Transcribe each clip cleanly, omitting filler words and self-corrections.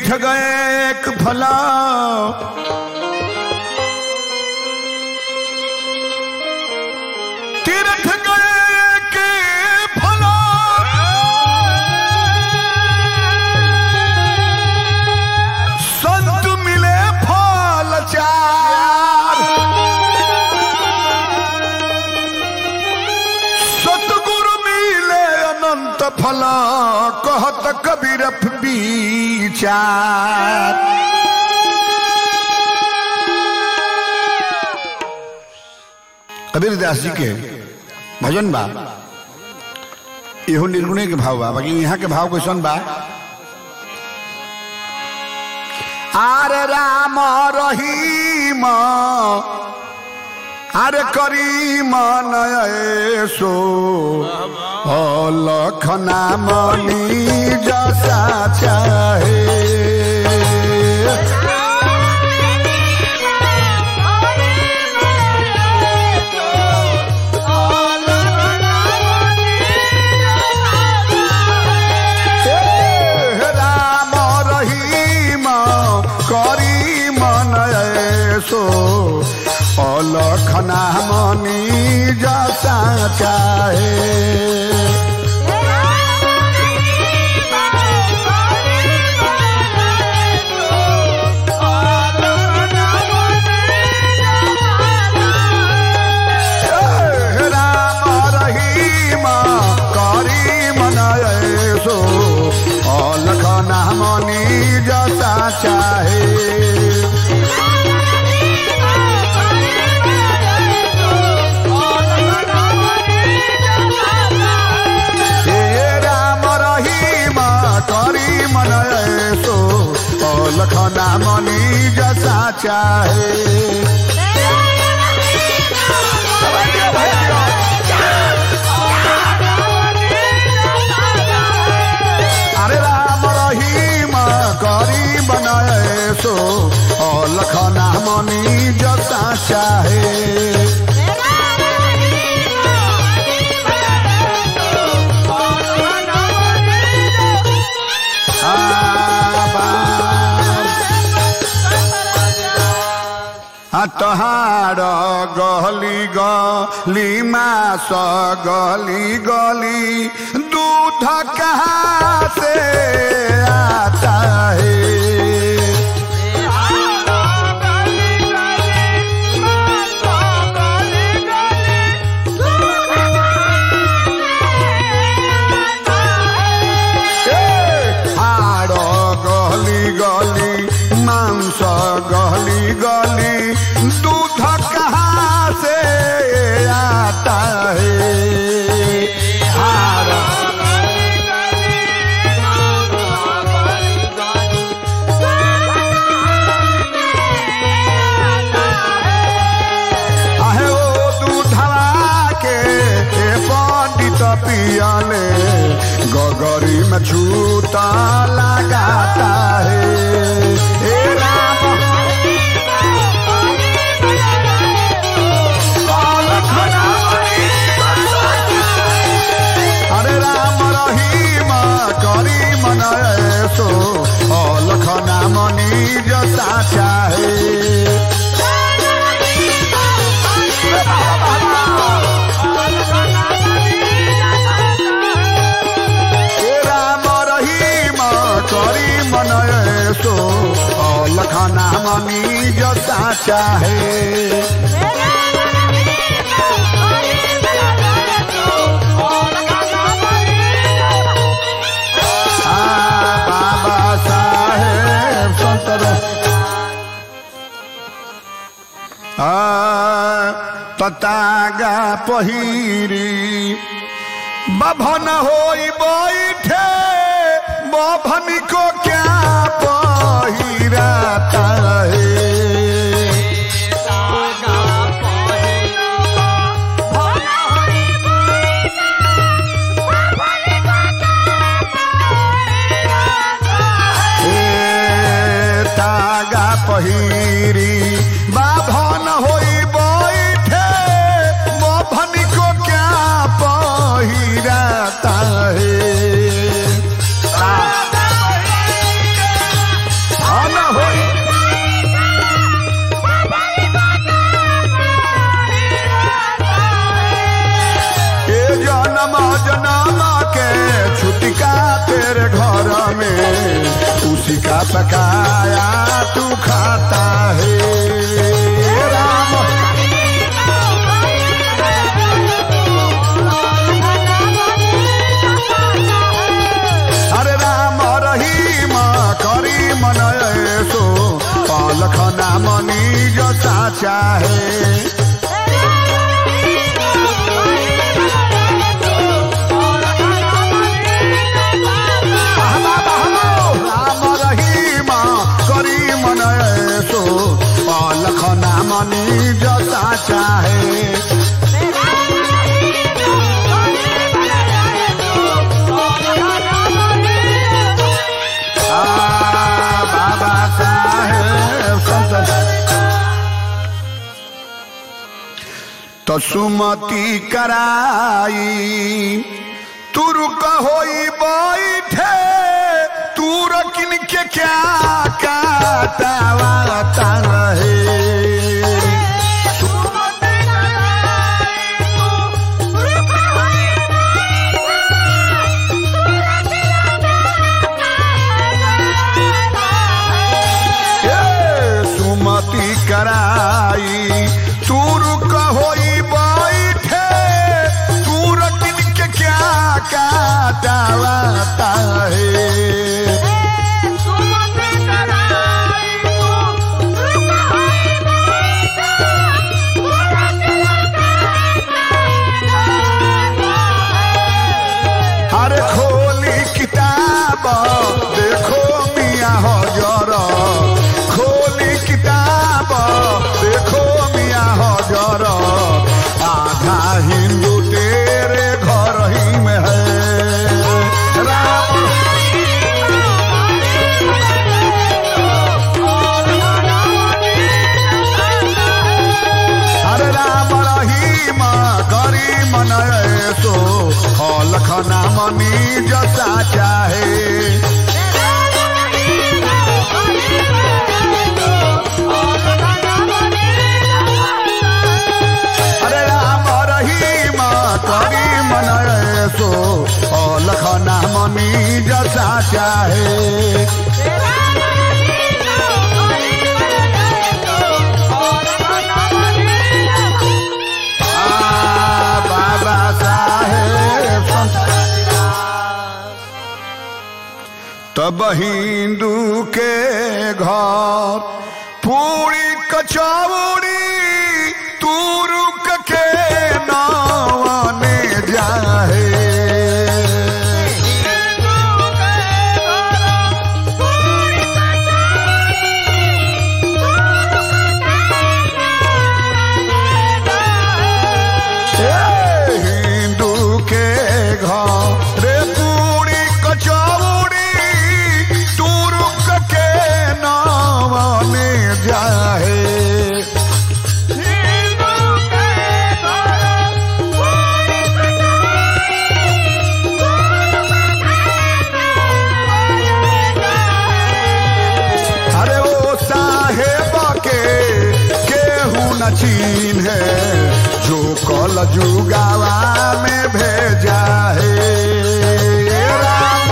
गए एक फला तीर्थ गए के फला संत मिले फल चार सतगुरु मिले अनंत फला कहत कबीर विचार कबीर दास जी के भजन बा इहो निर्गुणे के भाव बा बाकी यहाँ के भाव कैसन बा आरे राम रहीम आरे करीम नयसो लखना मनी जसा चाहे लखना मनी जसा चाहे राम रहीम करीम नयसो लखना मनी जसा चाहे लखना मनी जसा चाहे अरे राम रहीम करीम नयसो लखना मनी जसा चाहे तहार गली गली मास गली गली दूध कहाँ से आता है हाड़ गली गली मांस गली गली दूध कहाँ से आता है आहे ओ दूधवा के पंडित पियाले गगरी में छूता लगाता है लखना मनी जसा चाहे राम रहीम करीम नयसो लखना मनी जसा चाहे ततागा पहिरी बभन होई बैठे बभन को क्या पहिराता है तागा पहिरी बाभन होई बैठे बभन को क्या पहिराता है बकाया तू खाता है राम। अरे राम रहीम करीम नयसो पालख नाम निज साचा है। पालख नाम निज साचा है। बाबा साहेब तो सुमति कराई तुरुक होई बैठे तूर किन के क्या काटावाता रहे। सुमति कराई तुरुक होई बैठे तूर किन के क्या काटावाता है। अरे खोली किताब देखो मियाँ हजर, खोली किताब देखो मियाँ हजर, आधा हिंदू तेरे घर ही में है राम। अरे राम रहीम करीम नयसो पालख नाम निज साचा है। अरे राम रहीम करीम नयसो पालख नाम निज साचा है। बाबा साहेब तब हिंदू के घर पूरी कचौड़ी तुरुक के नावने जाए। हिंदू के घर पूरी कचौड़ी तुरुक के नावने जाए। अरे वो साहेब के केहू न चीन है जो कल जुगावा में भेजा है राम।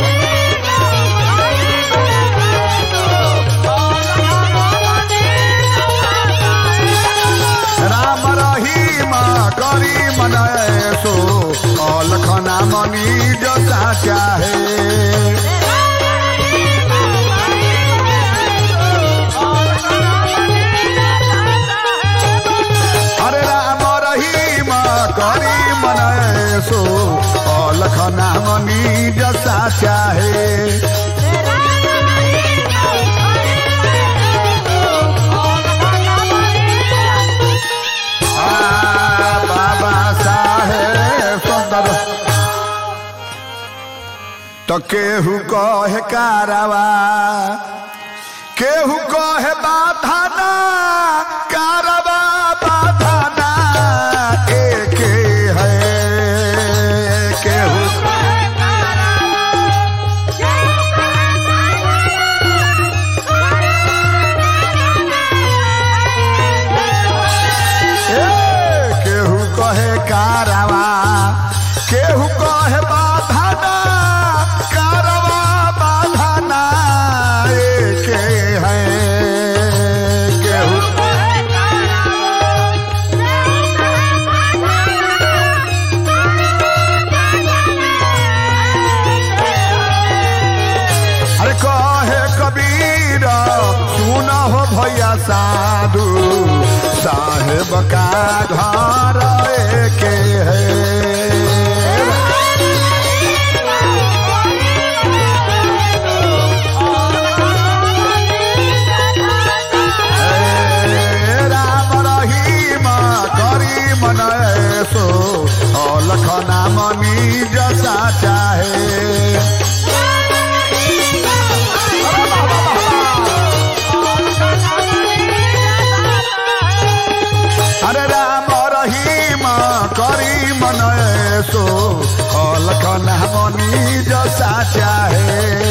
राम रहीम करीम नयसो पालख नाम निज साचा है। अरे राम रहीम करीम नयसो पालख नाम निज साचा है। बाबा साहेब तो केहू कहे कारवा केहू कहे बाधाना कारवा बाधाना एक है। केहू केहू कहे कारवा केहू कहे बाधाना कारवा बाधाना सेवका घर के है सो लखना मनी जसा चाहे अरे राम रहीम करी मन सो लखना मनी जसा चाहे